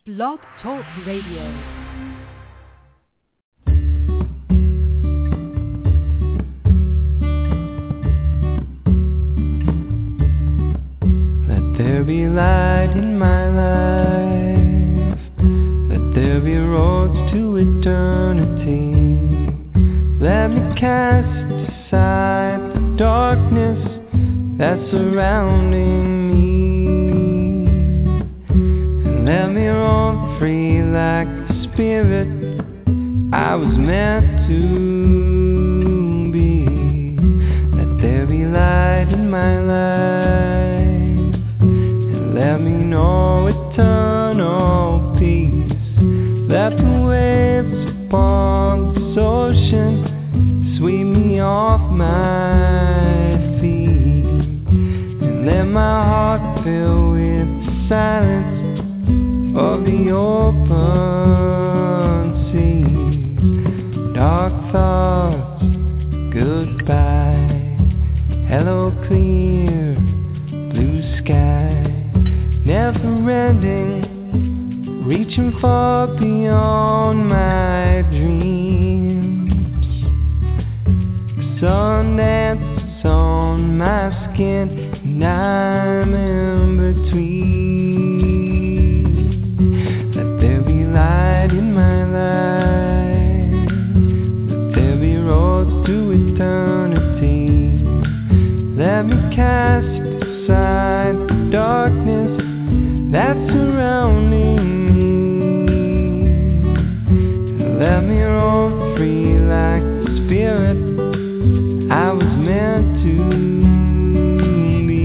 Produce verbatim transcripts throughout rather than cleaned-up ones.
Blog Talk Radio. There be light in my life. Let there be roads to eternity. Let me cast aside the darkness that's surrounding me. And let me roam free like the spirit I was meant to be. Let there be light in my life. Let me know eternal peace. Let the waves upon this ocean sweep me off my feet. And let my heart fill with the silence of the open sea. Dark thoughts, goodbye. Hello, clear blue sky. Never ending, reaching far beyond my dreams. The sun dances on my skin, and I'm in between. Let there be light in my life. Let there be roads to eternity. Let me cast aside the darkness that's surrounding me. Let me roam free like the spirit I was meant to be.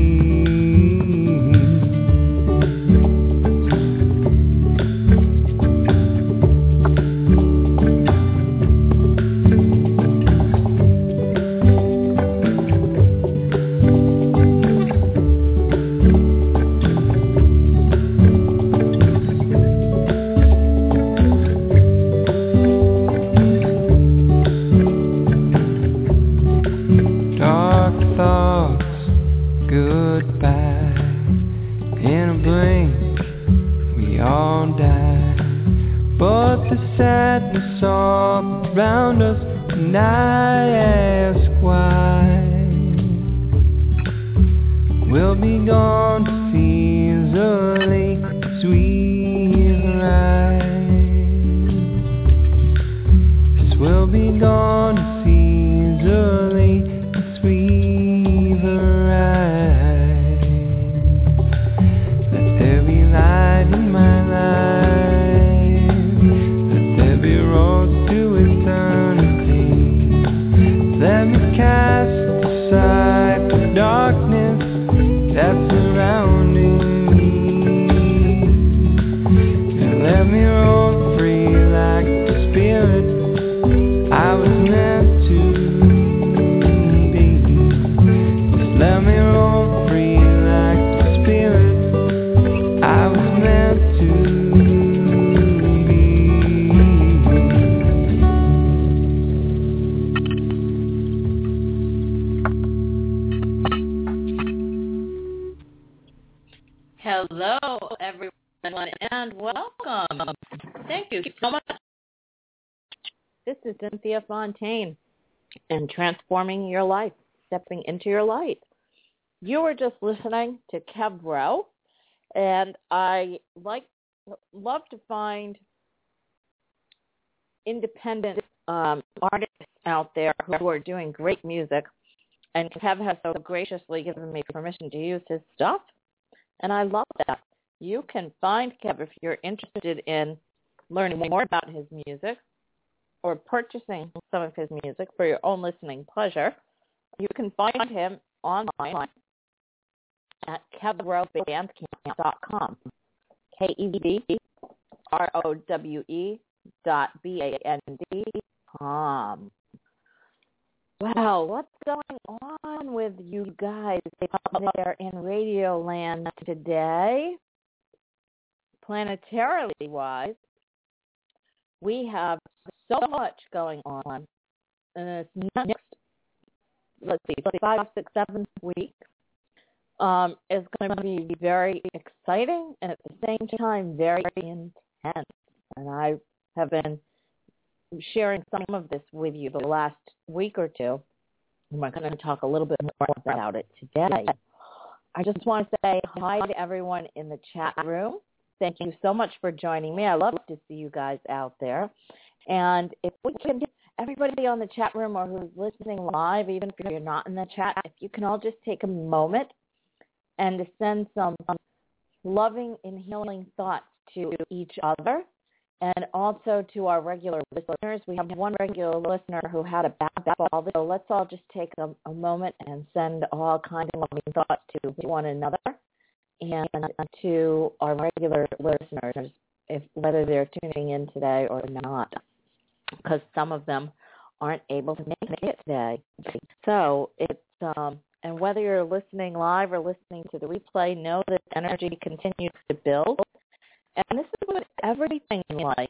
Sadness all around us, and I ask why. We'll be gone as easily as we arrived. Yes, we'll be gone as easily as we've arrived. Let there be light in my life. Let me cast aside the darkness that's surrounding me. And let me roam free like the spirit I was meant to be. Just let me roam free like the spirit I was meant to be. Hello, everyone, and welcome. Thank you so much. This is Cynthia Fontaine, and Transforming Your Life, Stepping into Your Light. You were just listening to Kevro, and I like love to find independent um, artists out there who are doing great music, and Kev has so graciously given me permission to use his stuff. And I love that. You can find Kev if you're interested in learning more about his music or purchasing some of his music for your own listening pleasure. You can find him online at kevro bandcamp dot com. K E V R O W E dot B A N D com. Wow, what's going on with you guys out there in Radio Land today? Planetarily wise, we have so much going on in this next, let's see, five, six, seven weeks. Um, is going to be very exciting and at the same time very intense. intense. And I have been sharing some of this with you the last week or two. And we're going to talk a little bit more about it today. I just want to say hi to everyone in the chat room. Thank you so much for joining me. I love to see you guys out there. And if we can, everybody on the chat room or who's listening live, even if you're not in the chat, if you can all just take a moment and to send some loving and healing thoughts to each other and also to our regular listeners. We have one regular listener who had a bad fall, so let's all just take a, a moment and send all kinds of loving thoughts to one another and to our regular listeners, if whether they're tuning in today or not, because some of them aren't able to make it today. So it's um, and whether you're listening live or listening to the replay, know that energy continues to build. And this is with everything in life.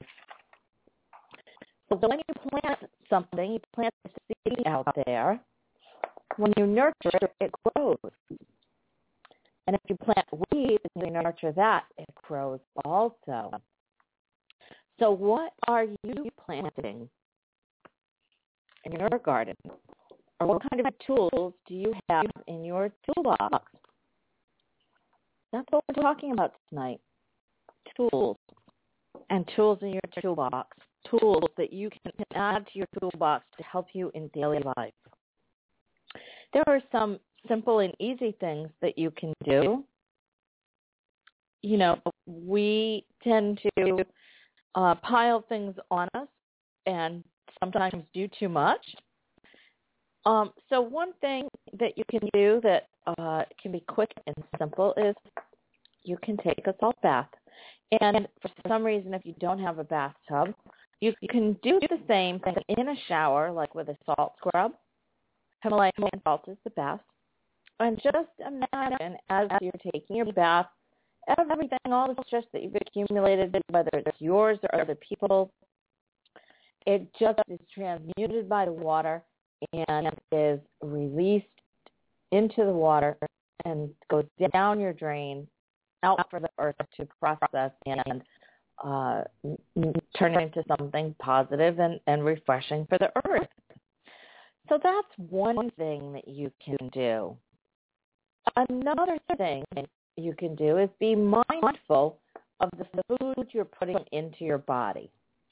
So when you plant something, you plant a seed out there. When you nurture it, it grows. And if you plant weeds and you nurture that, it grows also. So what are you planting in your garden? Or what kind of tools do you have in your toolbox? That's what we're talking about tonight. Tools. And tools in your toolbox. Tools that you can add to your toolbox to help you in daily life. There are some simple and easy things that you can do. You know, we tend to uh, pile things on us and sometimes do too much. Um, so one thing that you can do that uh, can be quick and simple is you can take a salt bath. And for some reason, if you don't have a bathtub, you can do the same thing in a shower, like with a salt scrub. Himalayan salt is the best. And just imagine as you're taking your bath, everything, all the stress that you've accumulated, whether it's yours or other people's, it just is transmuted by the water and is released into the water and goes down your drain, out for the earth to process and uh, turn it into something positive and, and refreshing for the earth. So that's one thing that you can do. Another thing you can do is be mindful of the food you're putting into your body.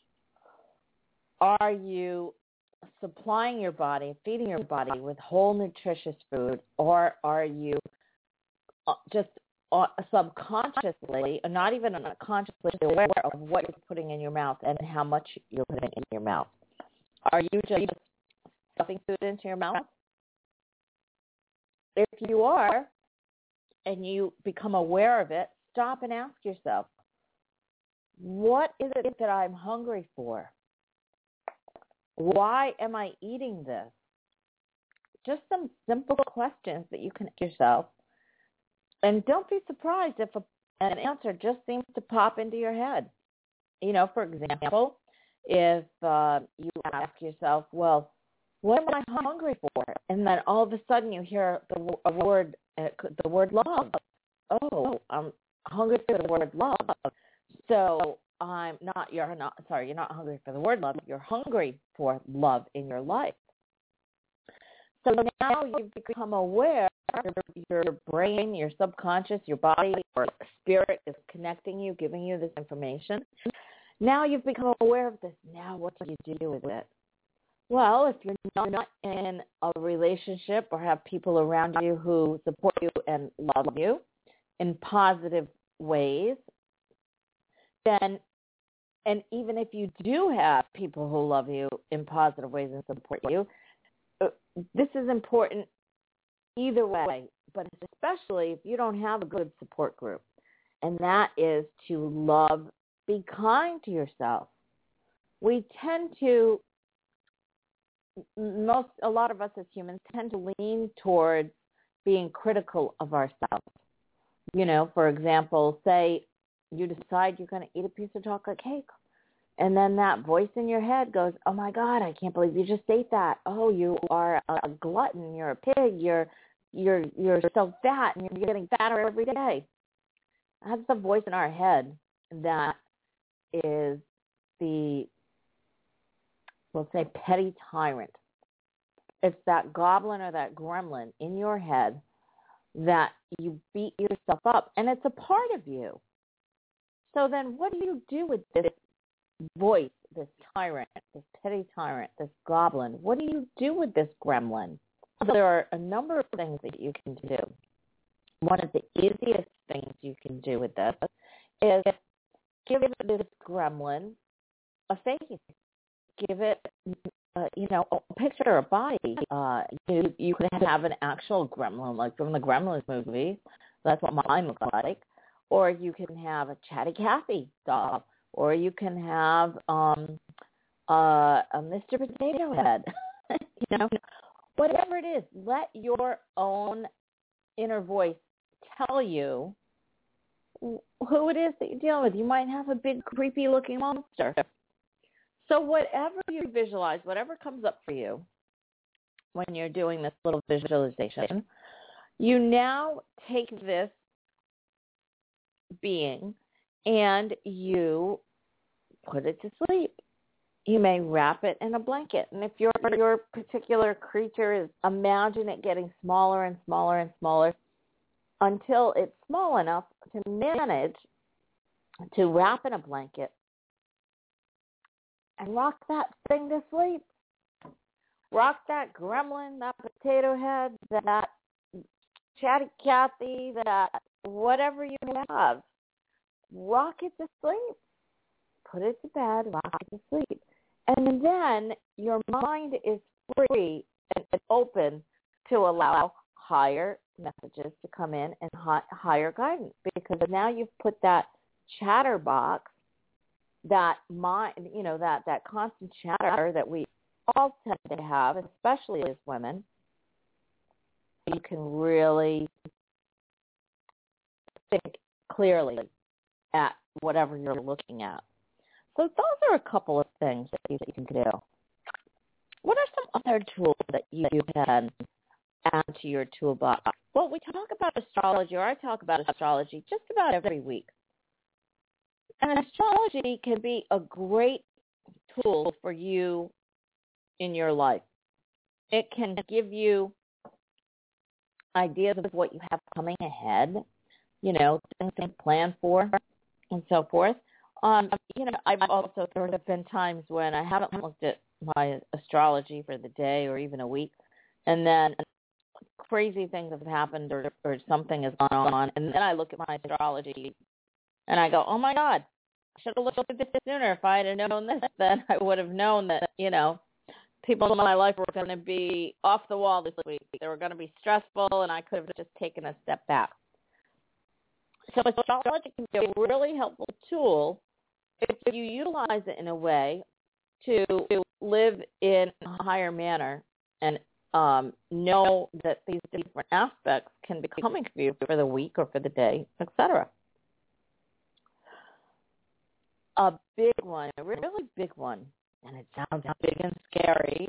Are you supplying your body, feeding your body with whole nutritious food, or are you just subconsciously, not even consciously aware of what you're putting in your mouth and how much you're putting in your mouth? Are you just stuffing food into your mouth? If you are, and you become aware of it, stop and ask yourself, what is it that I'm hungry for? Why am I eating this? Just some simple questions that you can ask yourself. And don't be surprised if a, an answer just seems to pop into your head. You know, for example, if uh, you ask yourself, well, what am I hungry for? And then all of a sudden you hear the a word, uh, the word love. Oh, I'm hungry for the word love. So I'm not, you're not, sorry, you're not hungry for the word love. You're hungry for love in your life. So now you've become aware, your, your brain, your subconscious, your body, your spirit is connecting you, giving you this information. Now you've become aware of this. Now what do you do with it? Well, if you're not in a relationship or have people around you who support you and love you in positive ways, then, and even if you do have people who love you in positive ways and support you, this is important either way, but especially if you don't have a good support group, and that is to love, be kind to yourself. We tend to, most, a lot of us as humans tend to lean towards being critical of ourselves. You know, for example, say you decide you're going to eat a piece of chocolate cake. And then that voice in your head goes, oh, my God, I can't believe you just ate that. Oh, you are a glutton. You're a pig. You're you're you're so fat, and you're getting fatter every day. That's the voice in our head that is the, we'll say, petty tyrant. It's that goblin or that gremlin in your head that you beat yourself up, and it's a part of you. So then what do you do with this voice, this tyrant, this petty tyrant, this goblin? What do you do with this gremlin? There are a number of things that you can do. One of the easiest things you can do with this is give this gremlin a face. Give it, uh, you know, a picture, a body. Uh, you, you could have an actual gremlin, like from the Gremlins movie. That's what mine looks like. Or you can have a Chatty Cathy doll. Or you can have um, uh, a Mister Potato Head. You know, whatever it is, let your own inner voice tell you who it is that you're dealing with. You might have a big, creepy-looking monster. So whatever you visualize, whatever comes up for you when you're doing this little visualization, you now take this being and you put it to sleep. You may wrap it in a blanket. And if your your particular creature is, imagine it getting smaller and smaller and smaller until it's small enough to manage to wrap in a blanket and rock that thing to sleep. Rock that gremlin, that potato head, that Chatty Cathy, that whatever you have. Rock it to sleep. Put it to bed, rock it to sleep. And then your mind is free and open to allow higher messages to come in and higher guidance, because now you've put that chatterbox, that mind, you know, that, that constant chatter that we all tend to have, especially as women. You can really think clearly at whatever you're looking at. So those are a couple of things that you, that you can do. What are some other tools that you can add to your toolbox? Well, we talk about astrology, or I talk about astrology just about every week. And astrology can be a great tool for you in your life. It can give you ideas of what you have coming ahead, you know, things to plan for and so forth. Um, you know, I've also, there have been times when I haven't looked at my astrology for the day or even a week, and then crazy things have happened or, or something has gone on, and then I look at my astrology and I go, oh my God, I should have looked at this sooner. If I had known this, then I would have known that, you know, people in my life were going to be off the wall this week. They were going to be stressful, and I could have just taken a step back. So astrology can be a really helpful tool if you utilize it in a way to live in a higher manner and um, know that these different aspects can be coming for you for the week or for the day, et cetera. A big one, a really big one, and it sounds big and scary,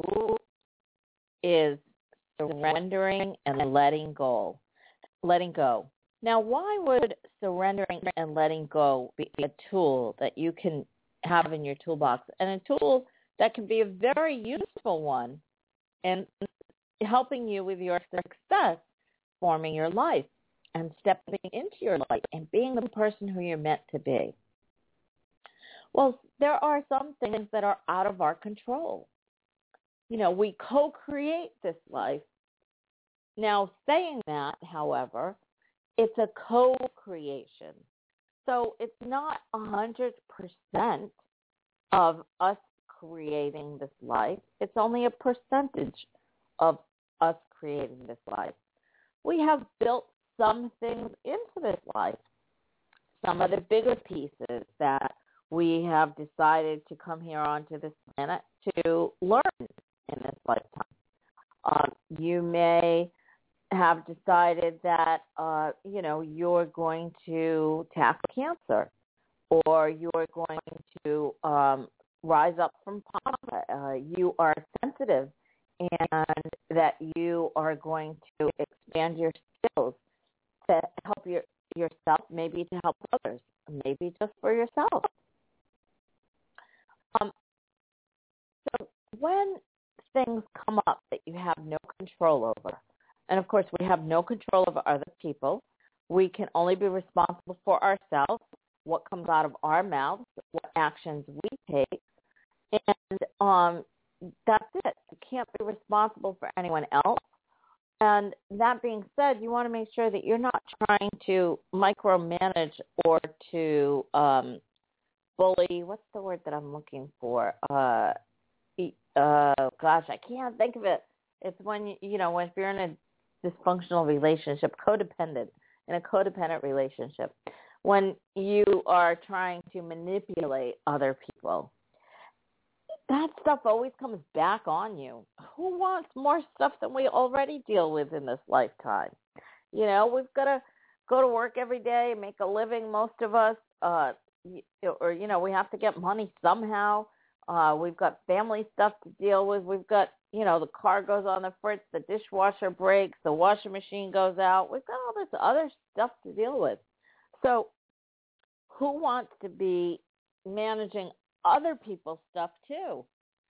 is surrendering and letting go. Letting go. Now, why would surrendering and letting go be a tool that you can have in your toolbox, and a tool that can be a very useful one in helping you with your success, forming your life, and stepping into your life and being the person who you're meant to be? Well, there are some things that are out of our control. You know, we co-create this life. Now, saying that, however, it's a co-creation. So it's not one hundred percent of us creating this life. It's only a percentage of us creating this life. We have built some things into this life. Some of the bigger pieces that we have decided to come here onto this planet to learn in this lifetime. Um, you may have decided that, uh, you know, you're going to tackle cancer, or you're going to um, rise up from poverty. Uh, you are sensitive, and that you are going to expand your skills to help your, yourself, maybe to help others, maybe just for yourself. when things come up that you have no control over, and of course we have no control over other people, we can only be responsible for ourselves, what comes out of our mouths, what actions we take, and um, that's it. You can't be responsible for anyone else. And that being said, you want to make sure that you're not trying to micromanage or to um, bully. What's the word that I'm looking for? Uh, uh, gosh, I can't think of it. It's when, you, you know, when if you're in a dysfunctional relationship, codependent, in a codependent relationship, when you are trying to manipulate other people. That stuff always comes back on you. Who wants more stuff than we already deal with in this lifetime? You know, we've got to go to work every day, make a living, most of us, uh, or, you know, we have to get money somehow. Uh, we've got family stuff to deal with. We've got, you know, the car goes on the fritz, the dishwasher breaks, the washing machine goes out. We've got all this other stuff to deal with. So who wants to be managing other people's stuff too?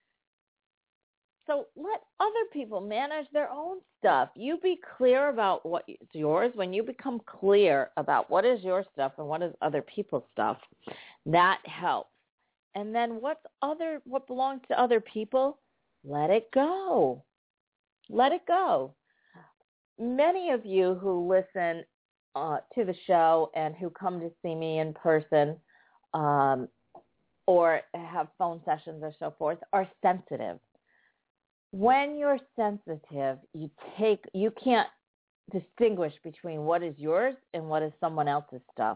So let other people manage their own stuff. You be clear about what is yours. When you become clear about what is your stuff and what is other people's stuff, that helps. And then what's other, what belongs to other people, let it go. Let it go. Many of you who listen uh, to the show and who come to see me in person, um, or have phone sessions or so forth, are sensitive. When you're sensitive, you take you can't distinguish between what is yours and what is someone else's stuff.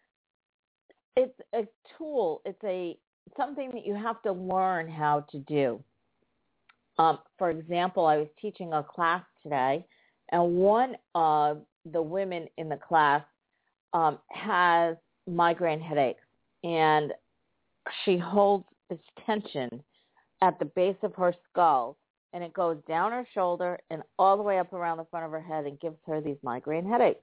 It's a tool. It's a something that you have to learn how to do. Um, for example, I was teaching a class today, and one of the women in the class um, has migraine headaches, and she holds this tension at the base of her skull, and it goes down her shoulder and all the way up around the front of her head and gives her these migraine headaches.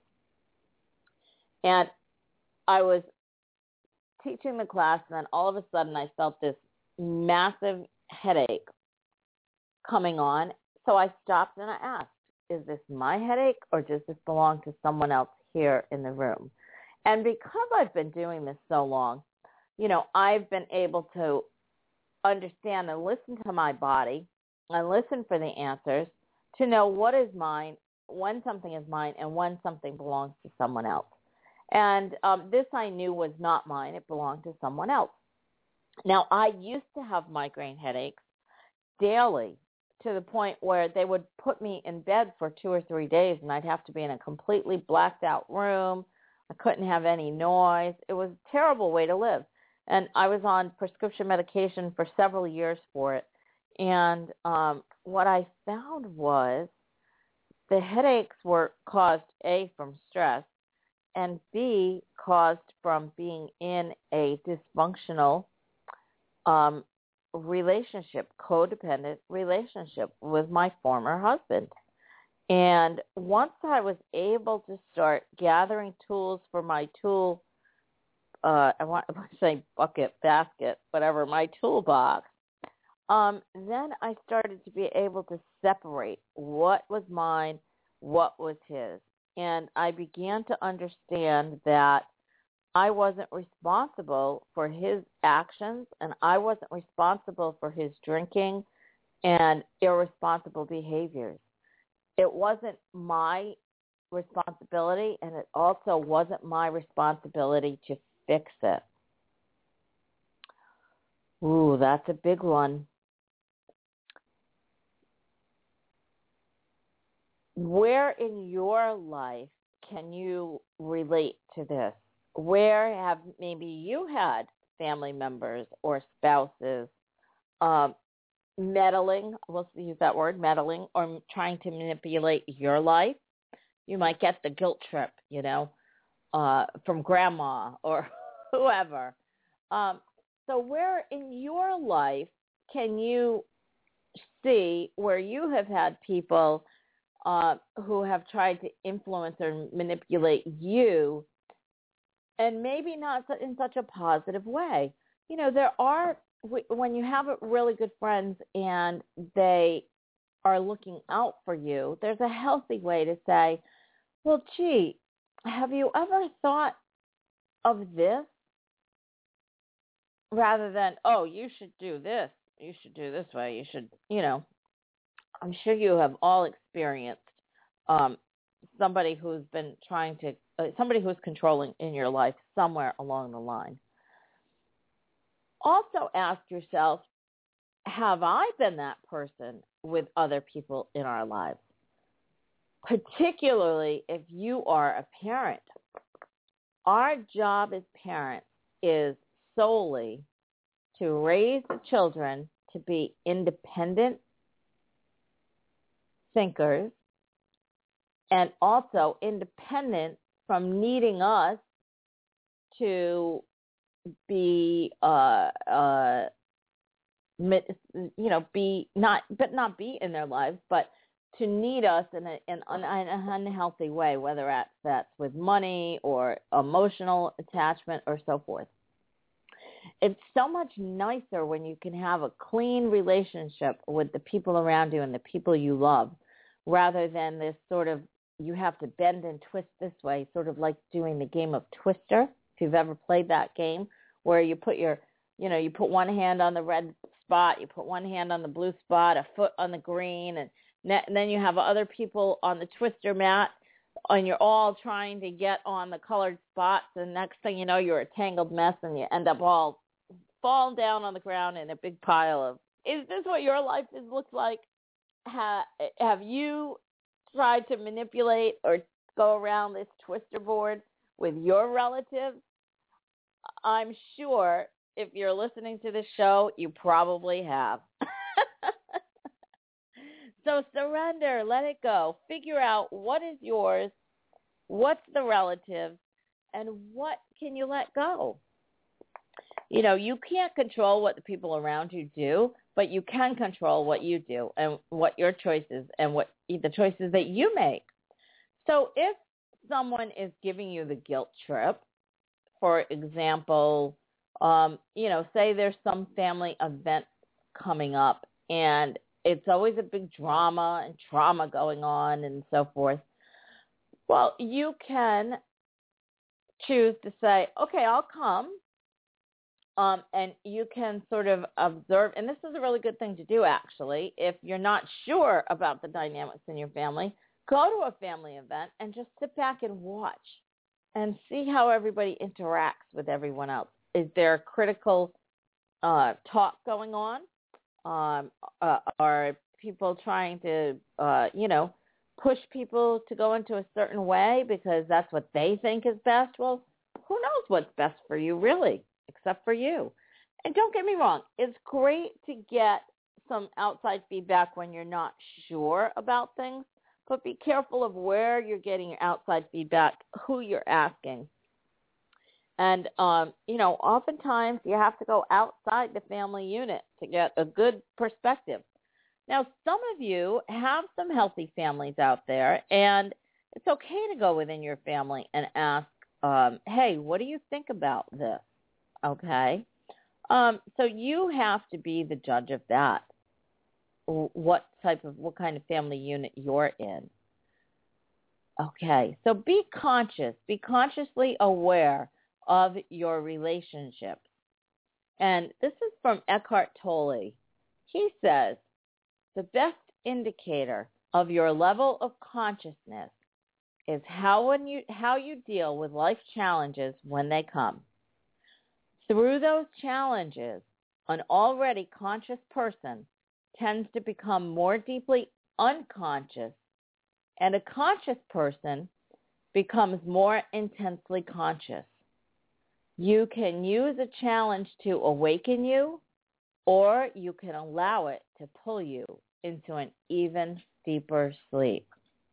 And I was teaching the class, and then all of a sudden I felt this massive headache coming on. So I stopped and I asked, is this my headache or does this belong to someone else here in the room? And because I've been doing this so long, you know, I've been able to understand and listen to my body and listen for the answers to know what is mine, when something is mine, and when something belongs to someone else. And um, this I knew was not mine. It belonged to someone else. Now, I used to have migraine headaches daily to the point where they would put me in bed for two or three days, and I'd have to be in a completely blacked out room. I couldn't have any noise. It was a terrible way to live. And I was on prescription medication for several years for it. And um, what I found was the headaches were caused, A, from stress, and B, caused from being in a dysfunctional um, relationship, codependent relationship with my former husband. And once I was able to start gathering tools for my tool Uh, I want to say bucket, basket, whatever, my toolbox, um, then I started to be able to separate what was mine, what was his. And I began to understand that I wasn't responsible for his actions, and I wasn't responsible for his drinking and irresponsible behaviors. It wasn't my responsibility, and it also wasn't my responsibility to fix it. Ooh, that's a big one. Where in your life can you relate to this? Where have maybe you had family members or spouses um, meddling, let's use that word, meddling, or trying to manipulate your life? You might get the guilt trip, you know, Uh, from grandma or whoever. Um, so where in your life can you see where you have had people uh, who have tried to influence or manipulate you, and maybe not in such a positive way? You know, there are when you have really good friends and they are looking out for you, there's a healthy way to say, well, gee, have you ever thought of this? Rather than, oh, you should do this. You should do this way. You should, you know, I'm sure you have all experienced um, somebody who's been trying to, uh, somebody who's controlling in your life somewhere along the line. Also ask yourself, have I been that person with other people in our lives? Particularly if you are a parent. Our job as parents is solely to raise the children to be independent thinkers and also independent from needing us to be, uh, uh, you know, be not, but not be in their lives, but to need us in, a, in an unhealthy way, whether that's with money or emotional attachment or so forth. It's so much nicer when you can have a clean relationship with the people around you and the people you love, rather than this sort of, you have to bend and twist this way, sort of like doing the game of Twister, if you've ever played that game, where you put your, you know, you put one hand on the red spot, you put one hand on the blue spot, a foot on the green, and and then you have other people on the twister mat, and you're all trying to get on the colored spots, and next thing you know, you're a tangled mess, and you end up all falling down on the ground in a big pile of, is this what your life is, looks like? Ha, have you tried to manipulate or go around this twister board with your relatives? I'm sure if you're listening to this show, you probably have. So surrender, let it go. Figure out what is yours, what's the relative, and what can you let go. You know, you can't control what the people around you do, but you can control what you do and what your choices and what the choices that you make. So if someone is giving you the guilt trip, for example, um, you know, say there's some family event coming up and it's always a big drama and trauma going on and so forth. Well, you can choose to say, okay, I'll come. Um, and you can sort of observe, and this is a really good thing to do, actually. If you're not sure about the dynamics in your family, go to a family event and just sit back and watch and see how everybody interacts with everyone else. Is there critical uh, talk going on? Um, uh, are people trying to, uh, you know, push people to go into a certain way because that's what they think is best? Well, who knows what's best for you, really, except for you. And don't get me wrong, it's great to get some outside feedback when you're not sure about things, but be careful of where you're getting your outside feedback, who you're asking. And, um, you know, oftentimes you have to go outside the family unit to get a good perspective. Now, some of you have some healthy families out there, and it's okay to go within your family and ask, um, hey, what do you think about this? Okay? Um, so you have to be the judge of that, what type of, what kind of family unit you're in. Okay, so be conscious, be consciously aware of your relationships. And this is from Eckhart Tolle. He says, the best indicator of your level of consciousness is how when you how you deal with life challenges when they come. Through those challenges, an already conscious person tends to become more deeply unconscious, and a conscious person becomes more intensely conscious. You can use a challenge to awaken you, or you can allow it to pull you into an even deeper sleep.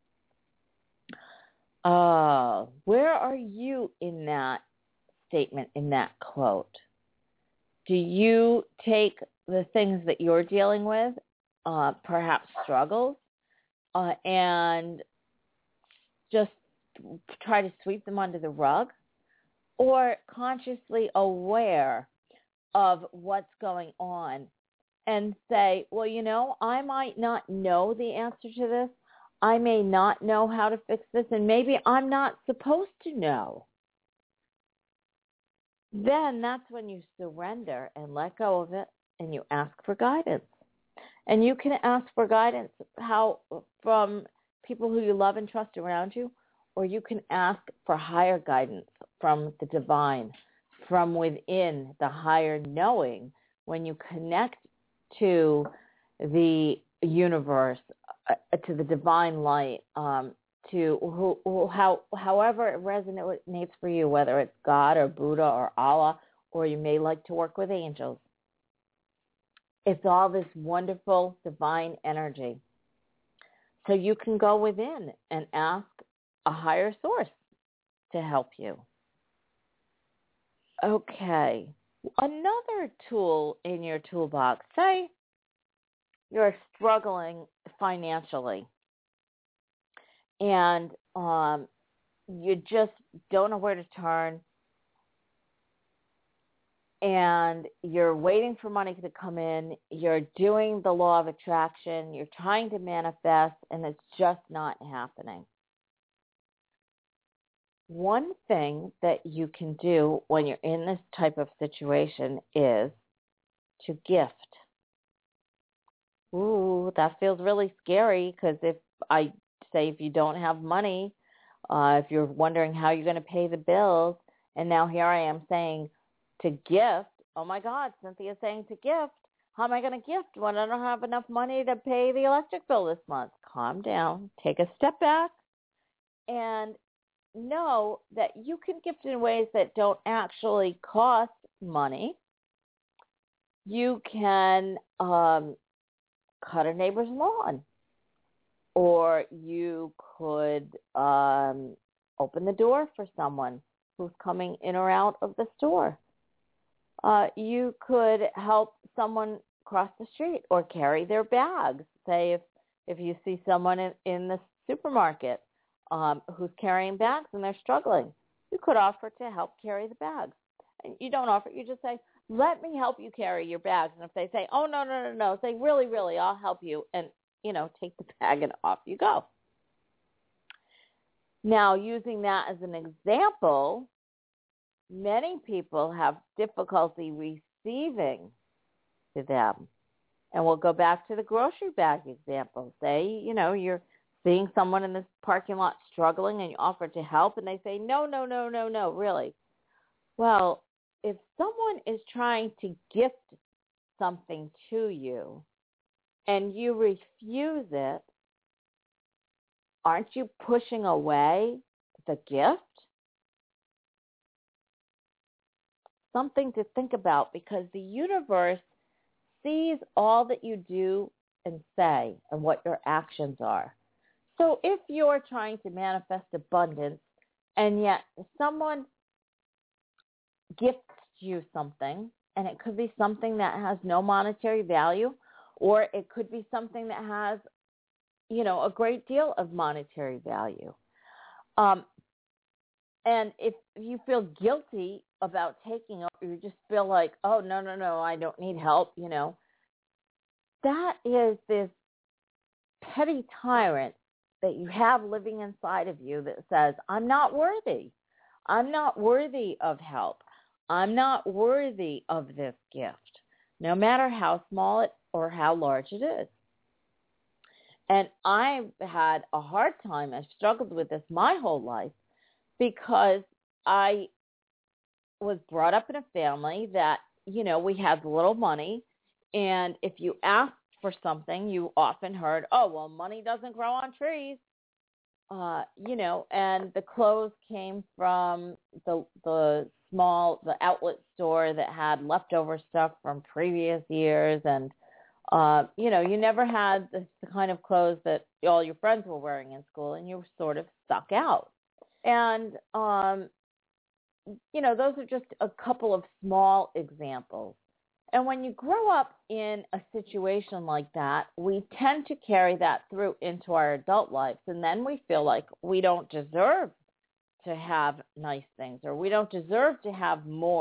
Uh, where are you in that statement, in that quote? Do you take the things that you're dealing with, uh, perhaps struggles, uh, and just try to sweep them under the rug? Or consciously aware of what's going on and say, well, you know, I might not know the answer to this. I may not know how to fix this, and maybe I'm not supposed to know. Then that's when you surrender and let go of it, and you ask for guidance. And you can ask for guidance how from people who you love and trust around you, or you can ask for higher guidance from the divine, from within the higher knowing. When you connect to the universe, uh, to the divine light, um, to who, who, how, however it resonates for you, whether it's God or Buddha or Allah, or you may like to work with angels. It's all this wonderful divine energy. So you can go within and ask a higher source to help you. Okay. Another tool in your toolbox, say you're struggling financially and um, you just don't know where to turn, and you're waiting for money to come in, you're doing the law of attraction, you're trying to manifest, and it's just not happening. One thing that you can do when you're in this type of situation is to gift. Ooh, that feels really scary, because if I say if you don't have money, uh, if you're wondering how you're going to pay the bills, and now here I am saying to gift, oh my God, Cynthia's saying to gift. How am I going to gift when I don't have enough money to pay the electric bill this month? Calm down, take a step back, and know that you can gift in ways that don't actually cost money. You can um, cut a neighbor's lawn, or you could um, open the door for someone who's coming in or out of the store. Uh, you could help someone cross the street or carry their bags. Say if, if you see someone in, in the supermarket um, who's carrying bags and they're struggling, you could offer to help carry the bags. And you don't offer, you just say, let me help you carry your bags. And if they say, oh, no, no, no, no, say, really, really, I'll help you. And, you know, take the bag and off you go. Now, using that as an example, many people have difficulty receiving to them. And we'll go back to the grocery bag example. Say, you know, you're seeing someone in this parking lot struggling and you offer to help, and they say, no, no, no, no, no, really. Well, if someone is trying to gift something to you and you refuse it, aren't you pushing away the gift? Something to think about, because the universe sees all that you do and say and what your actions are. So if you're trying to manifest abundance and yet someone gifts you something, and it could be something that has no monetary value, or it could be something that has, you know, a great deal of monetary value. Um, and if you feel guilty about taking it, or you just feel like, oh, no, no, no, I don't need help, you know, that is this petty tyrant that you have living inside of you that says, I'm not worthy. I'm not worthy of help. I'm not worthy of this gift, no matter how small it or how large it is. And I've had a hard time. I've struggled with this my whole life, because I was brought up in a family that, you know, we had little money. And if you asked for something, you often heard, oh, well, money doesn't grow on trees. Uh, you know, and the clothes came from the the small, the outlet store that had leftover stuff from previous years. And, uh, you know, you never had the, the kind of clothes that all your friends were wearing in school, and you were sort of stuck out. And, um, you know, those are just a couple of small examples. And when you grow up in a situation like that, we tend to carry that through into our adult lives. And then we feel like we don't deserve to have nice things, or we don't deserve to have more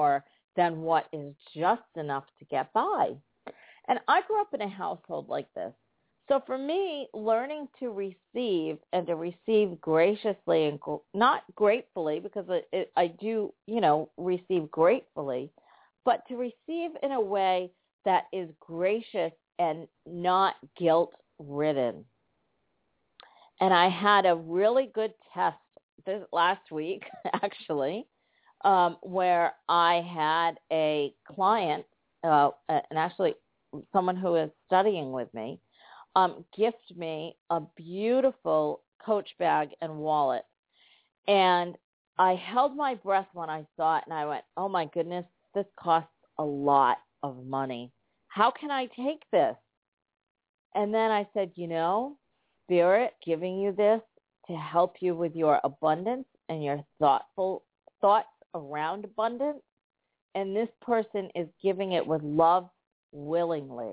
than what is just enough to get by. And I grew up in a household like this. So for me, learning to receive and to receive graciously and not gratefully, because it, it, I do, you know, receive gratefully, but to receive in a way that is gracious and not guilt-ridden. And I had a really good test this last week, actually, um, where I had a client, uh, and actually someone who is studying with me, um, gift me a beautiful Coach bag and wallet. And I held my breath when I saw it, and I went, oh, my goodness, this costs a lot of money. How can I take this? And then I said, you know, Spirit giving you this to help you with your abundance and your thoughtful thoughts around abundance. And this person is giving it with love willingly.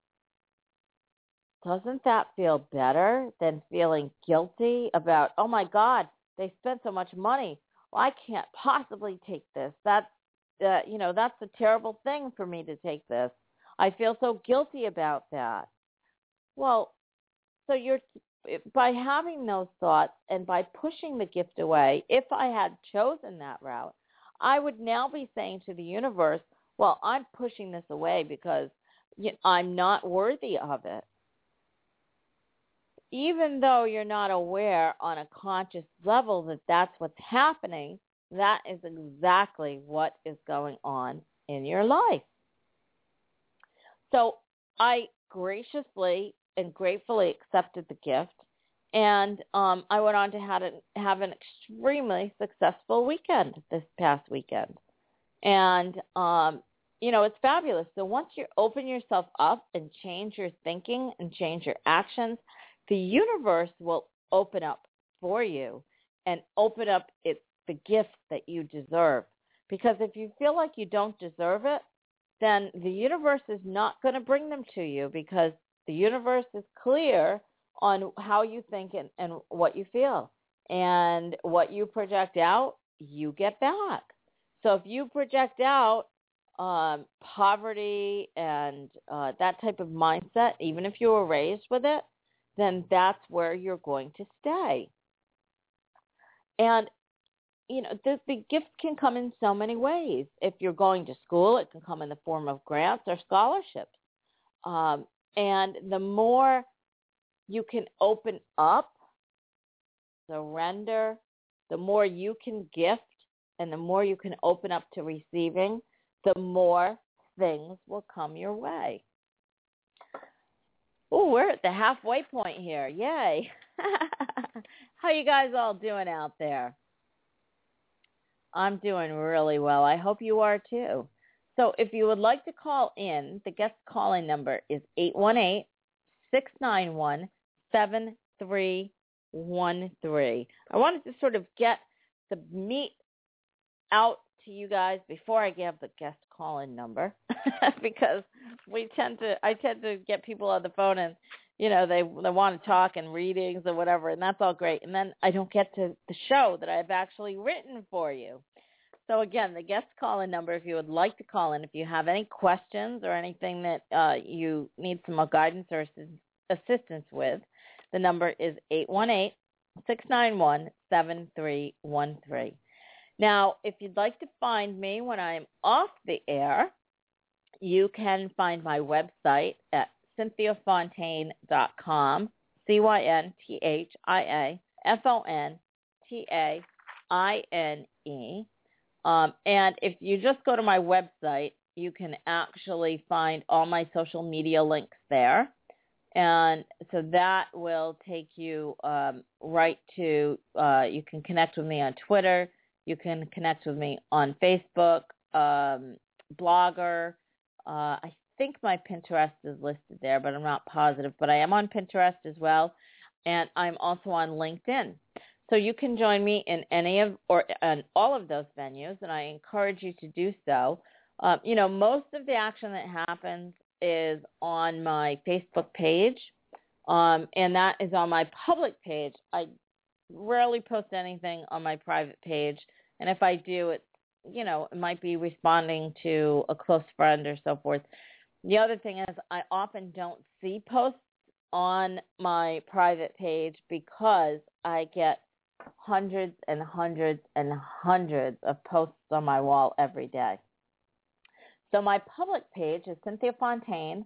Doesn't that feel better than feeling guilty about, oh, my God, they spent so much money. Well, I can't possibly take this. That's, uh, you know, that's a terrible thing for me to take this. I feel so guilty about that. Well, so you're by having those thoughts and by pushing the gift away, if I had chosen that route, I would now be saying to the universe, well, I'm pushing this away because you know, I'm not worthy of it. Even though you're not aware on a conscious level that that's what's happening, that is exactly what is going on in your life. So I graciously and gratefully accepted the gift, and um, I went on to have, a, have an extremely successful weekend this past weekend. And, um, you know, it's fabulous. So once you open yourself up and change your thinking and change your actions, the universe will open up for you and open up it, the gifts that you deserve. Because if you feel like you don't deserve it, then the universe is not going to bring them to you, because the universe is clear on how you think and, and what you feel. And what you project out, you get back. So if you project out um, poverty and uh, that type of mindset, even if you were raised with it, then that's where you're going to stay. And, you know, the, the gift can come in so many ways. If you're going to school, it can come in the form of grants or scholarships. Um, and the more you can open up, surrender, the more you can gift, and the more you can open up to receiving, the more things will come your way. Oh, we're at the halfway point here. Yay. How you guys all doing out there? I'm doing really well. I hope you are too. So if you would like to call in, the guest calling number is eight one eight, six nine one, seven three one three. I wanted to sort of get the meat out to you guys before I give the guest call-in number because we tend to, I tend to get people on the phone and, you know, they they want to talk and readings or whatever, and that's all great. And then I don't get to the show that I've actually written for you. So again, the guest call-in number, if you would like to call in, if you have any questions or anything that uh, you need some guidance or assistance with, the number is eight one eight, six nine one, seven three one three. Now, if you'd like to find me when I'm off the air, you can find my website at cynthia fontaine dot com, C Y N T H I A F O N T A I N E. Um, and if you just go to my website, you can actually find all my social media links there. And so that will take you um, right to, uh, you can connect with me on Twitter. You can connect with me on Facebook, um, Blogger. Uh, I think my Pinterest is listed there, but I'm not positive. But I am on Pinterest as well, and I'm also on LinkedIn. So you can join me in any of or in all of those venues, and I encourage you to do so. Um, you know, most of the action that happens is on my Facebook page, um, and that is on my public page. I rarely post anything on my private page, and if I do, it's you know, it might be responding to a close friend or so forth. The other thing is I often don't see posts on my private page because I get hundreds and hundreds and hundreds of posts on my wall every day. So my public page is Cynthia Fontaine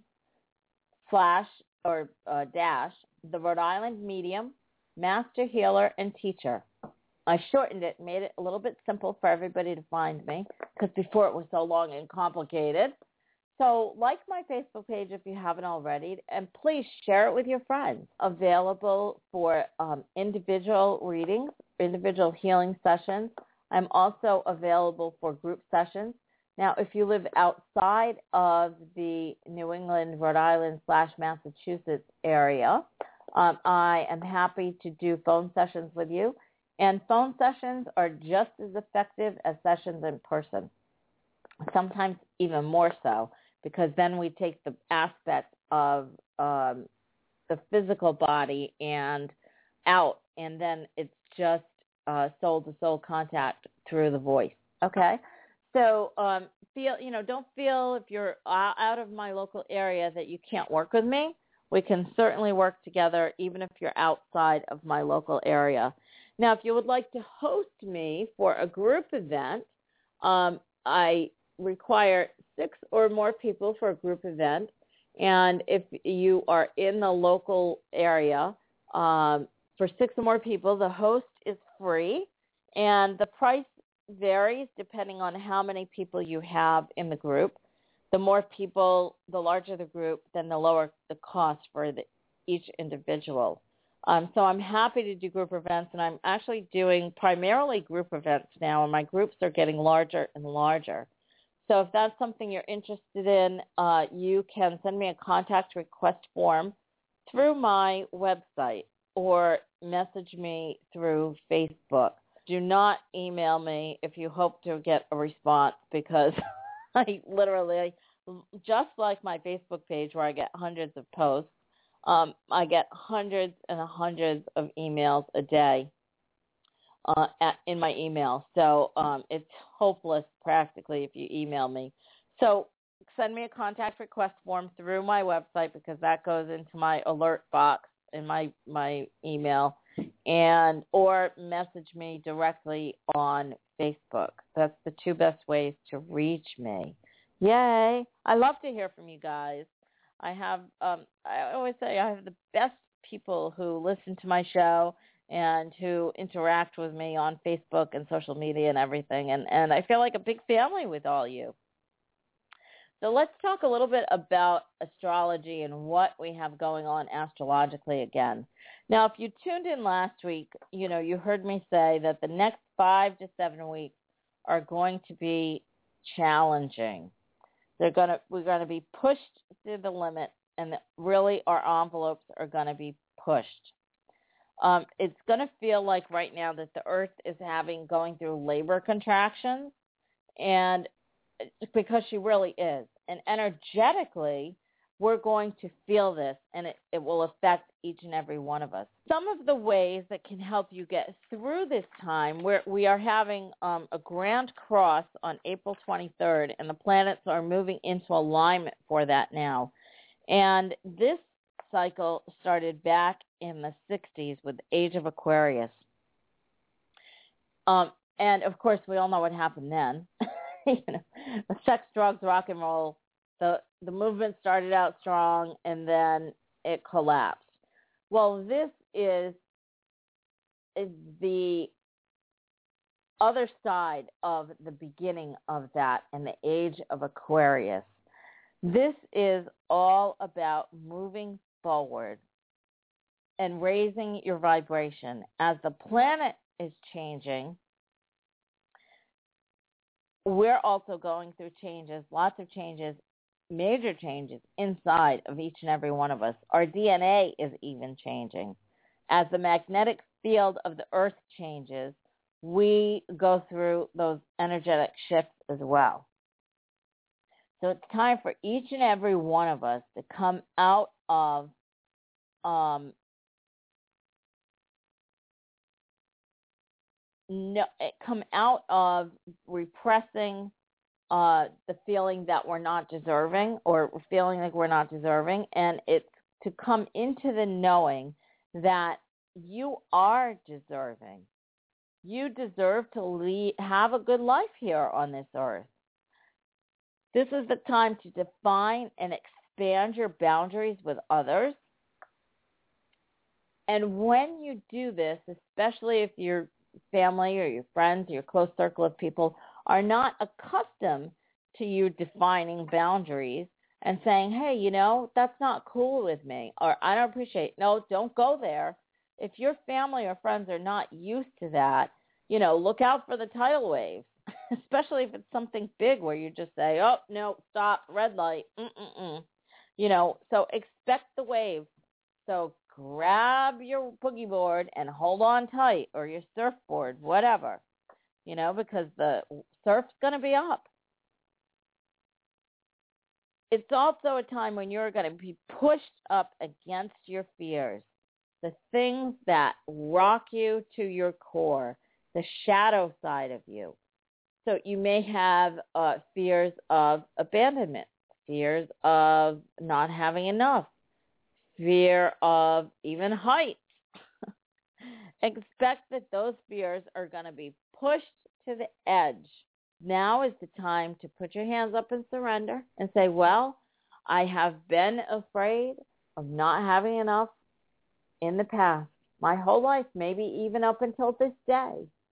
slash or uh, dash the Rhode Island Medium, Master Healer, and Teacher. I shortened it, made it a little bit simple for everybody to find me because before it was so long and complicated. So like my Facebook page if you haven't already, and please share it with your friends. Available for um, individual readings, individual healing sessions. I'm also available for group sessions. Now, if you live outside of the New England, Rhode Island slash Massachusetts area, um, I am happy to do phone sessions with you. And phone sessions are just as effective as sessions in person, sometimes even more so, because then we take the aspect of um, the physical body and out, and then it's just uh, soul-to-soul contact through the voice, okay? So um, feel, you know, don't feel if you're out of my local area that you can't work with me. We can certainly work together even if you're outside of my local area. Now, if you would like to host me for a group event, um, I require six or more people for a group event. And if you are in the local area, um, for six or more people, the host is free. And the price varies depending on how many people you have in the group. The more people, the larger the group, then the lower the cost for the, each individual. Um, so I'm happy to do group events, and I'm actually doing primarily group events now, and my groups are getting larger and larger. So if that's something you're interested in, uh, you can send me a contact request form through my website or message me through Facebook. Do not email me if you hope to get a response because I literally, just like my Facebook page where I get hundreds of posts, um, I get hundreds and hundreds of emails a day uh, at, in my email. So um, it's hopeless practically if you email me. So send me a contact request form through my website because that goes into my alert box in my, my email, and or message me directly on Facebook. That's the two best ways to reach me. Yay. I love to hear from you guys. I have, um, I always say I have the best people who listen to my show and who interact with me on Facebook and social media and everything. And, and I feel like a big family with all you. So let's talk a little bit about astrology and what we have going on astrologically again. Now, if you tuned in last week, you know, you heard me say that the next five to seven weeks are going to be challenging. They're going to, we're going to be pushed to the limit, and really our envelopes are going to be pushed. Um, it's going to feel like right now that the earth is having, going through labor contractions, and because she really is. And energetically, we're going to feel this, and it, it will affect each and every one of us. Some of the ways that can help you get through this time, where we are having um, a grand cross on April twenty-third, and the planets are moving into alignment for that now. And this cycle started back in the sixties with the Age of Aquarius. Um, and, of course, we all know what happened then. You know, sex, drugs, rock and roll. The the movement started out strong and then it collapsed. Well, this is, is the other side of the beginning of that in the Age of Aquarius. This is all about moving forward and raising your vibration. As the planet is changing, we're also going through changes, lots of changes, major changes inside of each and every one of us. Our D N A is even changing. As the magnetic field of the earth changes, we go through those energetic shifts as well. So it's time for each and every one of us to come out of um, no, come out of repressing uh, the feeling that we're not deserving or feeling like we're not deserving, and it's to come into the knowing that you are deserving. You deserve to lead, have a good life here on this earth. This is the time to define and expand your boundaries with others. And when you do this, especially if your family or your friends or your close circle of people are not accustomed to you defining boundaries and saying, hey, you know, that's not cool with me, or I don't appreciate, no, don't go there. If your family or friends are not used to that, you know, look out for the tidal waves, especially if it's something big where you just say, oh, no, stop, red light, mm-mm-mm. You know, so expect the waves. So grab your boogie board and hold on tight, or your surfboard, whatever, you know, because the surf's going to be up. It's also a time when you're going to be pushed up against your fears, the things that rock you to your core, the shadow side of you. So you may have uh, fears of abandonment, fears of not having enough, fear of even heights. Expect that those fears are going to be pushed to the edge. Now is the time to put your hands up and surrender and say, well, I have been afraid of not having enough in the past, my whole life, maybe even up until this day.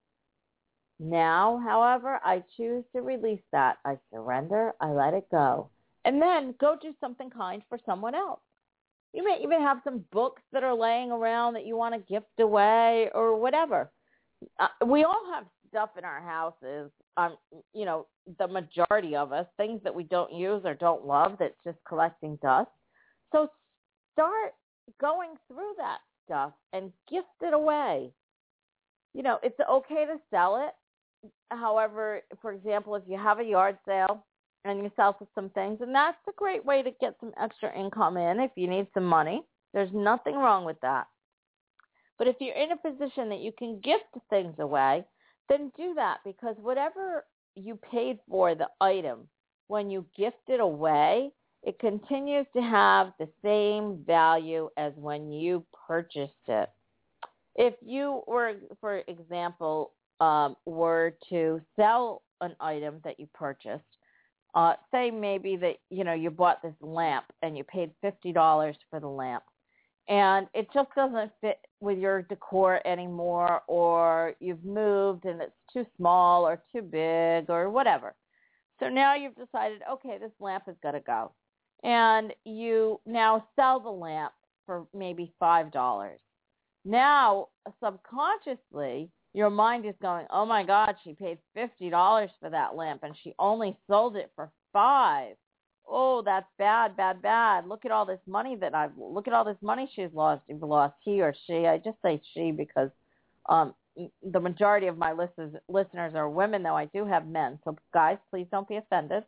Now, however, I choose to release that. I surrender. I let it go. And then go do something kind for someone else. You may even have some books that are laying around that you want to gift away or whatever. Uh, we all have stuff in our houses, um, you know, the majority of us, things that we don't use or don't love that's just collecting dust. So start going through that stuff and gift it away. You know, it's okay to sell it. However, for example, if you have a yard sale and you sell some things, and that's a great way to get some extra income in if you need some money. There's nothing wrong with that. But if you're in a position that you can gift things away, then do that, because whatever you paid for the item, when you gift it away, it continues to have the same value as when you purchased it. If you were, for example, um, were to sell an item that you purchased, uh, say maybe that, you know, you bought this lamp and you paid fifty dollars for the lamp, and it just doesn't fit with your decor anymore, or you've moved and it's too small or too big or whatever. So now you've decided, okay, this lamp is going to go. And you now sell the lamp for maybe five dollars. Now, subconsciously, your mind is going, oh, my God, she paid fifty dollars for that lamp, and she only sold it for five. Oh, that's bad, bad, bad. Look at all this money that I've, look at all this money she's lost, lost, he or she. I just say she because um, the majority of my listeners, listeners are women, though I do have men. So, guys, please don't be offended.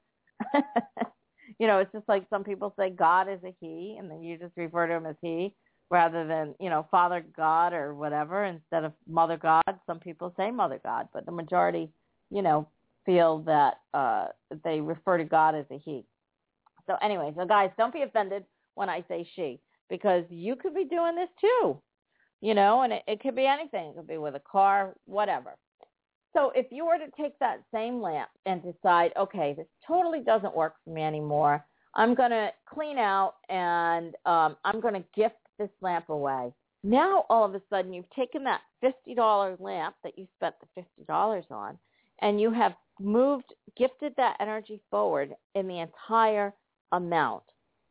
You know, it's just like some people say God is a he, and then you just refer to him as he, rather than, you know, Father God or whatever. Instead of Mother God, some people say Mother God, but the majority, you know, feel that uh, they refer to God as a he. So anyway, so guys, don't be offended when I say she, because you could be doing this too, you know, and it, it could be anything. It could be with a car, whatever. So if you were to take that same lamp and decide, okay, this totally doesn't work for me anymore, I'm going to clean out and um, I'm going to gift this lamp away. Now, all of a sudden, you've taken that fifty dollars lamp that you spent the fifty dollars on, and you have moved, gifted that energy forward in the entire amount.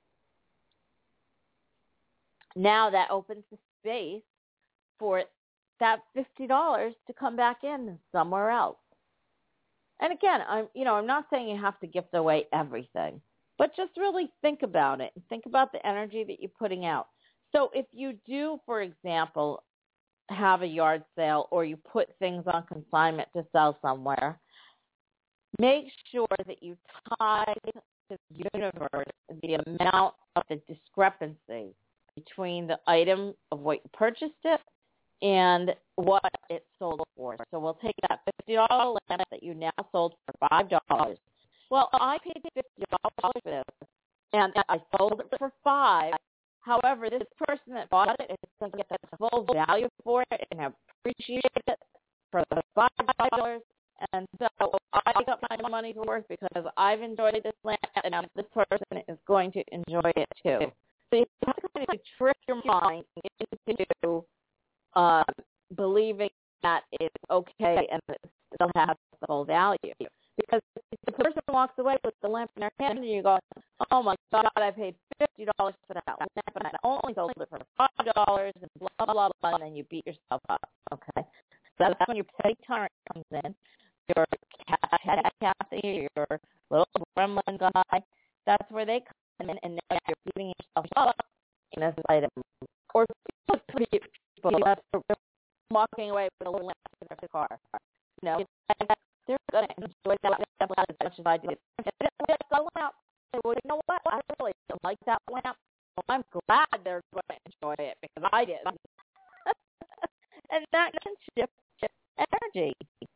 Now that opens the space for that fifty dollars to come back in somewhere else. And again, I'm, you know, I'm not saying you have to gift away everything, but just really think about it and think about the energy that you're putting out. So if you do, for example, have a yard sale or you put things on consignment to sell somewhere, make sure that you tie to the universe the amount of the discrepancy between the item of what you purchased it and what it sold for. So we'll take that fifty dollars lamp that you now sold for five dollars. Well, I paid fifty dollars for this, and I sold it for five dollars. However, this person that bought it is going to get the full value for it and appreciate it for the five dollars. And so I got my money's worth because I've enjoyed this lamp, and now this person is going to enjoy it too. So you have to kind of trick your mind into uh, believing that it's okay and it still has the full value. Because if the person walks away with the lamp in their hand and you go, oh my God, I paid fifty dollars for that lamp and I only sold it for five dollars and blah, blah, blah, and then you beat yourself up, okay? So that's when your petty tyrant comes in, your cat Kathy, your little gremlin guy. That's where they come in, and now you're beating yourself up in this item. Or people that are walking away with a little lamp in their car. You know, they're going to enjoy that lamp as much as I did. And it's a lamp. Well, you know what? I really don't like that lamp. Well, I'm glad they're going to enjoy it because I did. And that can shift energy.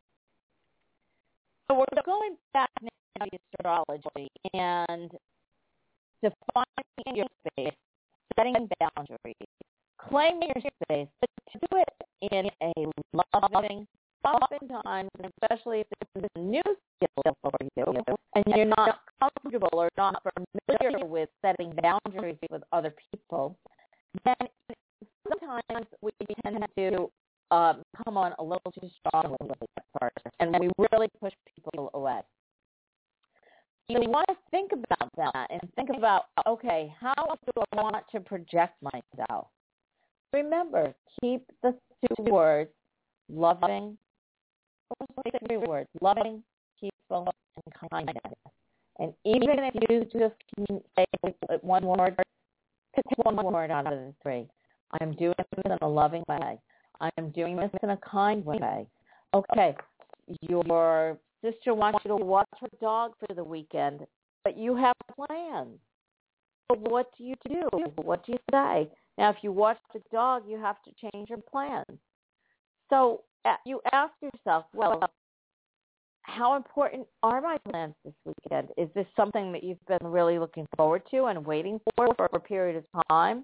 So we're going back now to astrology and defining your space, setting boundaries, claiming your space, but to do it in a loving, oftentimes, especially if this is a new skill for you, and you're not comfortable or not familiar with setting boundaries with other people, then sometimes we tend to um, come on a little too strongly with that part, and we really push people away. So you want to think about that and think about, okay, how do I want to project myself? Remember, keep the two words, loving, say three words, loving, peaceful, and kindness. And even if you just can say one word, pick one word out of the three. I'm doing this in a loving way. I'm doing this in a kind way. Okay, your sister wants you to watch her dog for the weekend, but you have plans. So what do you do? What do you say? Now, if you watch the dog, you have to change your plans. So uh, you ask yourself, well, how important are my plans this weekend? Is this something that you've been really looking forward to and waiting for for a period of time?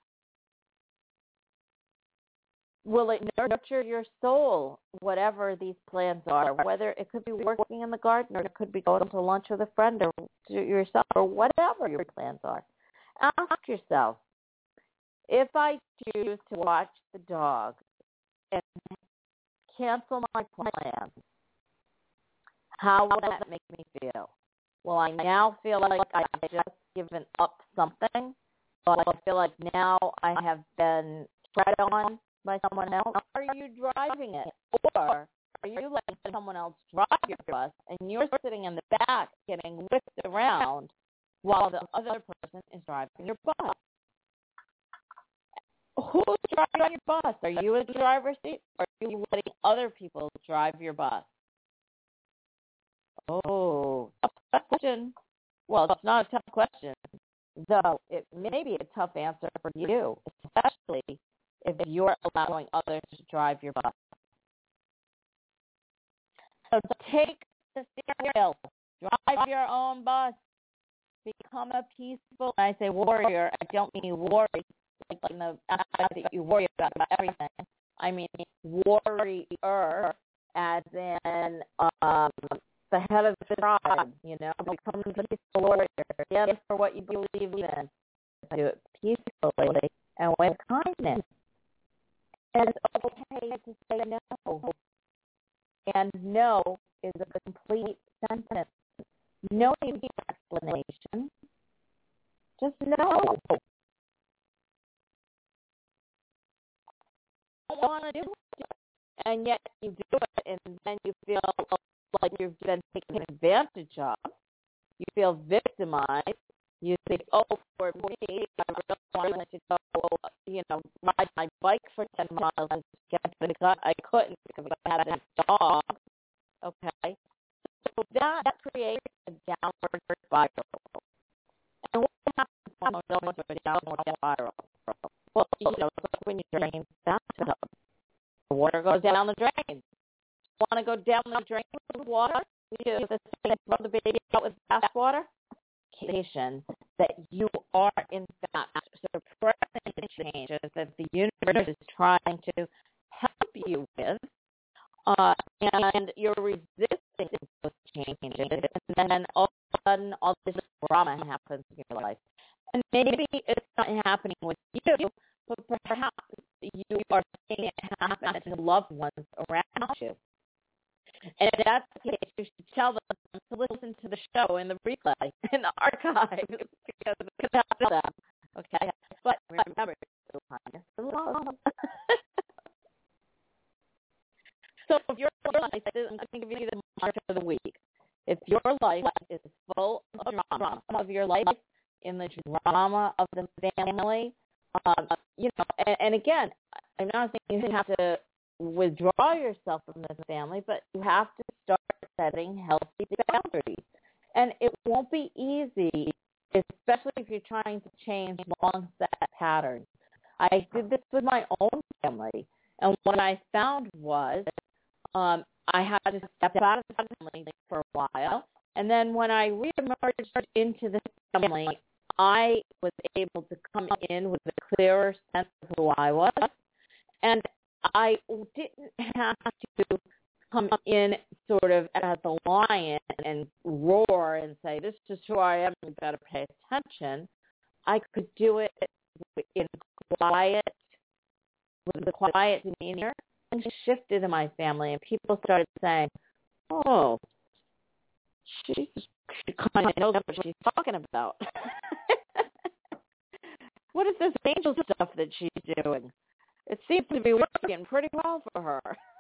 Will it nurture your soul, whatever these plans are, whether it could be working in the garden or it could be going to lunch with a friend or to yourself or whatever your plans are? Ask yourself, if I choose to watch the dog and cancel my plans, how will that make me feel? Will I now feel like I've just given up something? Will I feel like now I have been tread on by someone else? Are you driving it? Or are you letting someone else drive your bus and you're sitting in the back getting whipped around while the other person is driving your bus? Who's driving your bus? Are you in the driver's seat or are you letting other people drive your bus? Oh, tough question. Well, it's not a tough question, though it may be a tough answer for you, especially if you're allowing others to drive your bus. So take the steering wheel. Drive your own bus. Become a peaceful, and I say warrior, I don't mean worry, like in the aspect that you worry about, about everything. I mean warrior, as in um, the head of the tribe, you know, become a peaceful warrior. Stand for what you believe in. Do it peacefully and with kindness. And it's okay to say no. And no is a complete sentence. No need explanation. Just no. You don't want to do it, and yet you do it, and then you feel like you've been taken advantage of. You feel victimized. You think, oh, for me, I really wanted to go, you know, ride my bike for ten miles and get to the gut. I couldn't because I had a dog. Okay? So that, that creates a downward spiral. And what happens when we go into a downward spiral? Well, you know, it's like when you drain bathtub. the water goes down the drain. Want to go down the drain with water? You do the same, throw the baby out with bath water. Indication that you are, in fact, suppressing changes that the universe is trying to help you with, uh, and you're resisting those changes, and then all of a sudden, all this drama happens in your life. And maybe it's not happening with you, but perhaps you are seeing it happen to loved ones around you. And if that's the case, you should tell them to listen to the show in the replay, in the archives, because it could help them. Okay? But remember, it's love. So if your life, I'm going to give you the mantra for the week. If your life is full of drama of your life, in the drama of the family, um, you know, and, and again, I'm not saying you have to withdraw yourself from the family, but you have to start setting healthy boundaries. And it won't be easy, especially if you're trying to change long set patterns. I did this with my own family, and what I found was um, I had to step out of the family for a while, and then when I reemerged into the family, I was able to come in with a clearer sense of who I was, and I didn't have to come in sort of as a lion and roar and say, this is who I am, you better pay attention. I could do it in quiet, with a quiet demeanor, and shifted in my family, and people started saying, oh, she, she kind of knows what she's talking about. What is this angel stuff that she's doing? It seems to be working pretty well for her.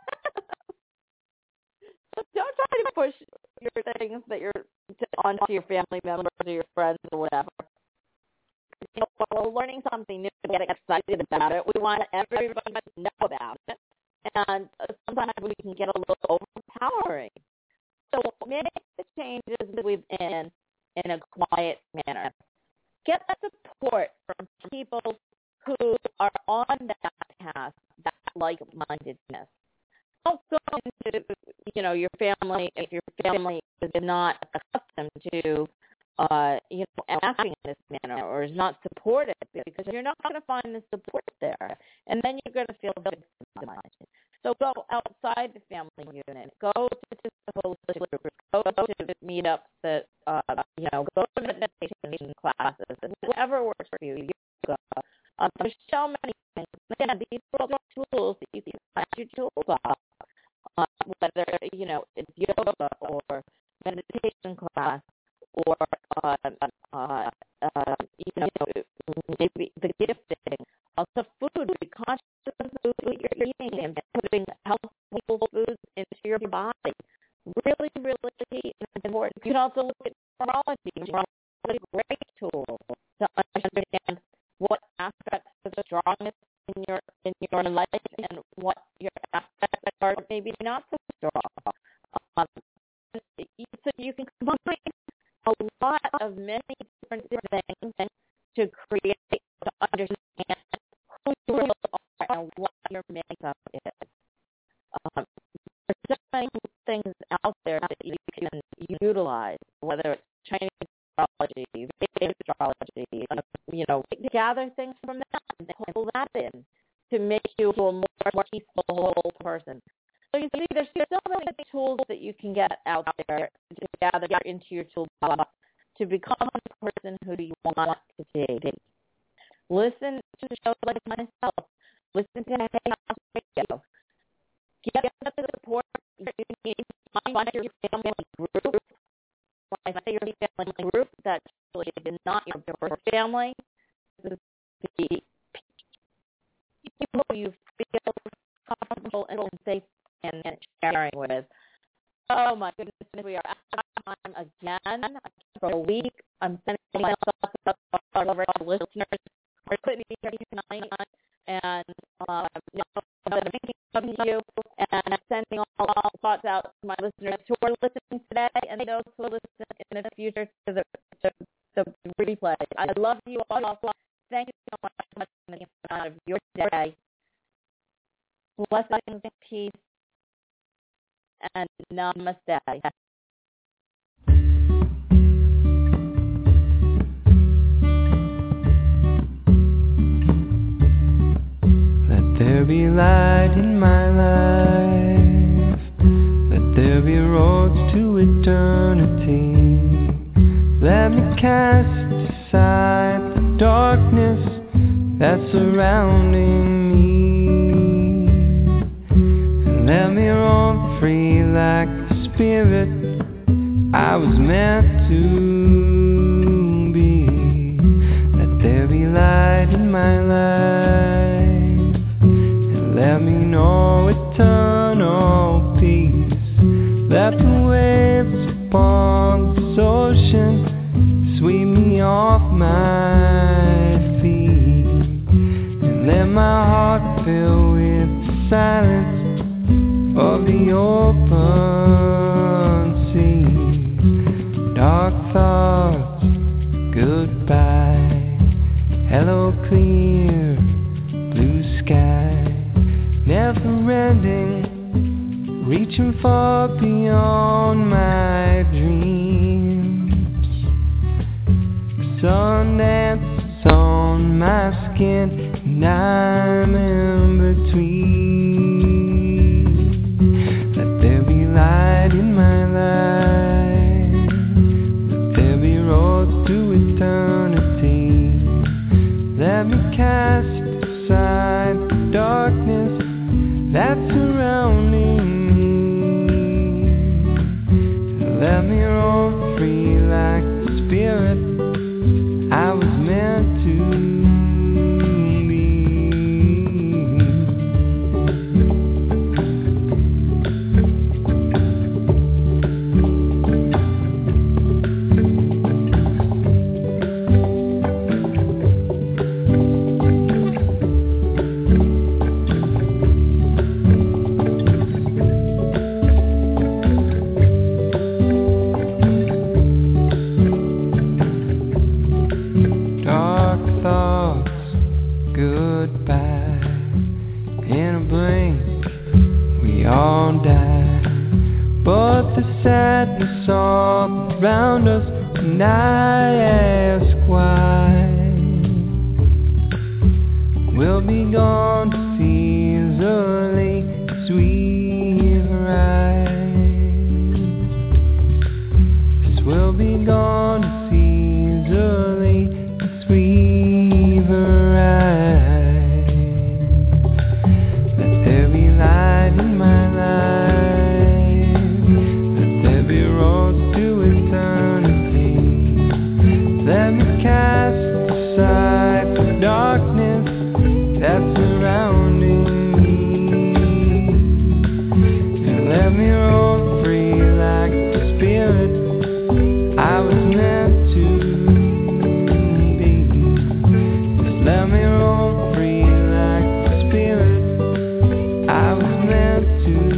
So don't try to push your things that you're onto your family members or your friends or whatever. You know, we're learning something new, we get excited about it. We want everybody to know about it. And sometimes we can get a little overpowering. So make the changes within in a quiet manner. Get the support from people who are on that path, that like-mindedness. Don't go into, you know, your family, if your family is not accustomed to, uh, you know, acting in this manner or is not supported, because you're not going to find the support there. And then you're going to feel victimized. So go outside the family unit. Go to the holistic groups. Go to meetups that, uh, you know, go to meditation classes. Whatever works for you, you go. Um, there's so many things. Again, these are all tools that you can add to your toolbox. Uh, whether, you know, it's yoga or meditation class or, uh, uh, uh, you know, maybe the gifting. Also, food. Be conscious of the food that you're eating and putting healthful foods into your body. Really, really important. You can also look at numerology. Numerology is a great tool to understand what aspects are the strongest in your in your life and what your aspects are maybe not so strong. Um, so you can combine a lot of many different things to create, to understand who you really are and what your makeup is. Um, there's so many things out there that you can utilize, whether it's Chinese astrology, Vedic astrology, uh, you know, gather things from that and pull that in to make you a more, more peaceful whole person. So you see, there's so many tools that you can get out there to gather into your toolbox to become the person who you want to be. Listen to shows like myself. Listen to Chaos Radio. Get the support you need. Find your family group. When I say your family group, that's really not your birth family. This is the people you feel comfortable and safe and sharing with. Oh my goodness, we are out of time again for a week. I'm sending myself up all over our listeners. We're sitting here tonight, and um, you know, I'm thinking of you, and I'm sending all, all thoughts out to my listeners who are listening today, and those who will listen in the future to the to the replay. I love you all. Thank you so much for taking out of your day Blessings, peace, and namaste. Let there be light in my life. Let there be roads to eternity. Let me cast aside the darkness that's surrounding me. And let me roam free like the spirit I was meant to be. Let there be light in my life. And let me know eternal peace. Let the waves upon this ocean sweep me off my feet. And let my heart fill with the silence of the open sea. Dark thoughts, goodbye. Hello, clear blue sky. Never ending, reaching far beyond my dreams. The sun dances on my skin, and I'm in between. Let there be light in my life. Let there be roads to eternity. Let me cast aside the darkness that's surrounding me. Let me roam free like the spirit I was meant to be. Sadness all around us, and I ask why. We'll be gone just easily as we rise. Yes, we'll be gone just easily as we rise. Let there be light in my life. Let me cast aside the darkness that's surrounding me. And let me roam free like the spirit I was meant to be. Just let me roam free like the spirit I was meant to be.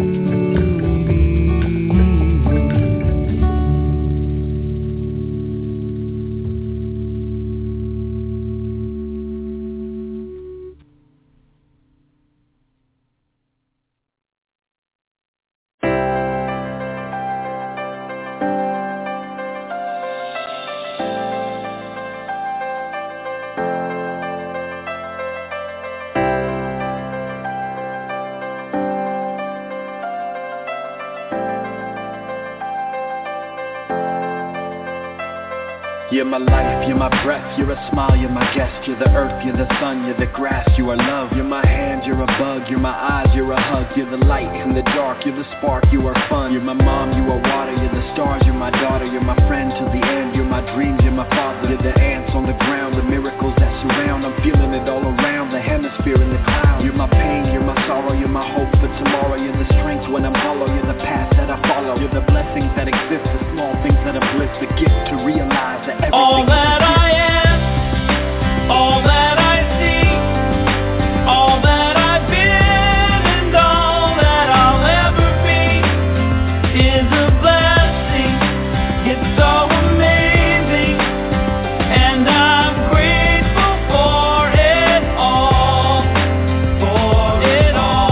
You're my life, you're my breath, you're a smile, you're my guest. You're the earth, you're the sun, you're the grass, you are love. You're my hand, you're a bug, you're my eyes, you're a hug. You're the light in the dark, you're the spark, you are fun. You're my mom, you are water, you're the stars, you're my daughter. You're my friend till the end, you're my dreams, you're my father. You're the ants on the ground, the miracles that surround. I'm feeling it all around, the hemisphere in the clouds. You're my pain, you're my sorrow, you're my hope for tomorrow. You're the strength when I'm hollow, you're the path that I follow. You're the blessings that exist, the small things that are bliss. The gift to realize that everything all that I am, all that I see, all that I've been and all that I'll ever be is a blessing. It's so amazing, and I'm grateful for it all, for it all.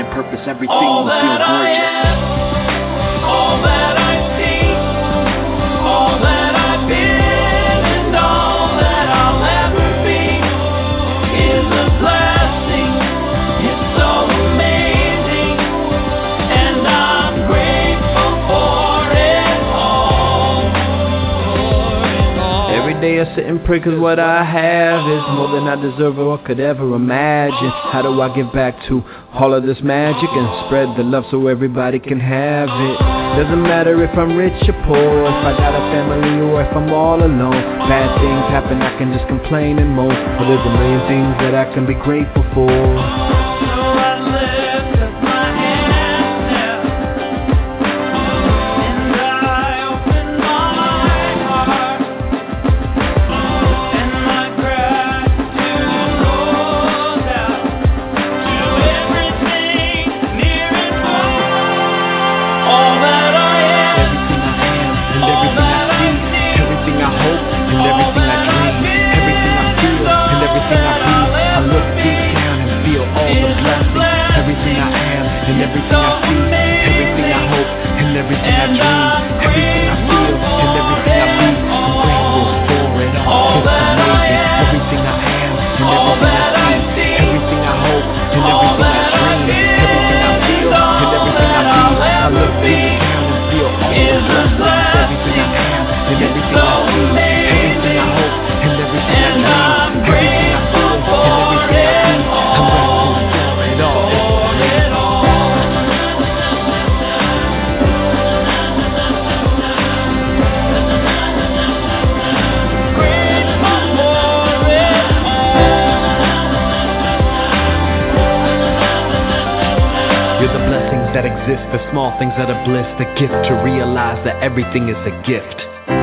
find purpose, everything all will feel that I gorgeous. am, all that I see, all that I've been, and all that I'll ever be is a blessing. It's so amazing, and I'm grateful for it all. Every day I sit and pray, cause what I have is more than I deserve or could ever imagine. How do I give back to all of this magic and spread the love so everybody can have it? Doesn't matter if I'm rich or poor, if I got a family or if I'm all alone. Bad things happen, I can just complain and moan, but there's a million things that I can be grateful for. that exist, the small things that are bliss, the gift to realize that everything is a gift.